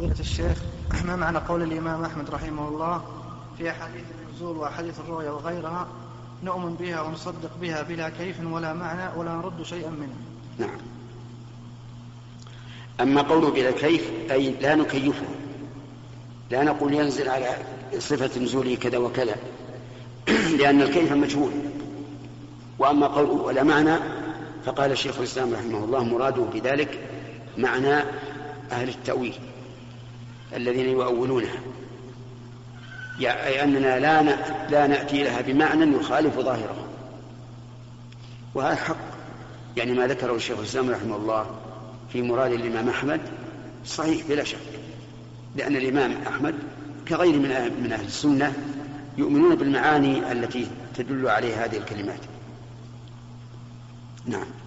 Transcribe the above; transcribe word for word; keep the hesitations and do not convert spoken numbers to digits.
فضيلة الشيخ، ما معنى قول الإمام أحمد رحمه الله في أحاديث النزول وأحاديث الرؤيا وغيرها نؤمن بها ونصدق بها بلا كيف ولا معنى ولا نرد شيئا منها؟ نعم. أما قوله بلا كيف أي لا نكيفه، لا نقول ينزل على صفة نزوله كذا وكذا لأن الكيف مجهول. وأما قوله ولا معنى فقال الشيخ الإسلام رحمه الله مراده بذلك معنى أهل التأويل الذين يؤولونها، يعني أننا لا لا نأتي لها بمعنى يخالف ظاهره، وهذا حق. يعني ما ذكره الشيخ الإسلام رحمه الله في مراد الإمام أحمد صحيح بلا شك، لأن الإمام أحمد كغير من أهل السنة يؤمنون بالمعاني التي تدل عليها هذه الكلمات. نعم.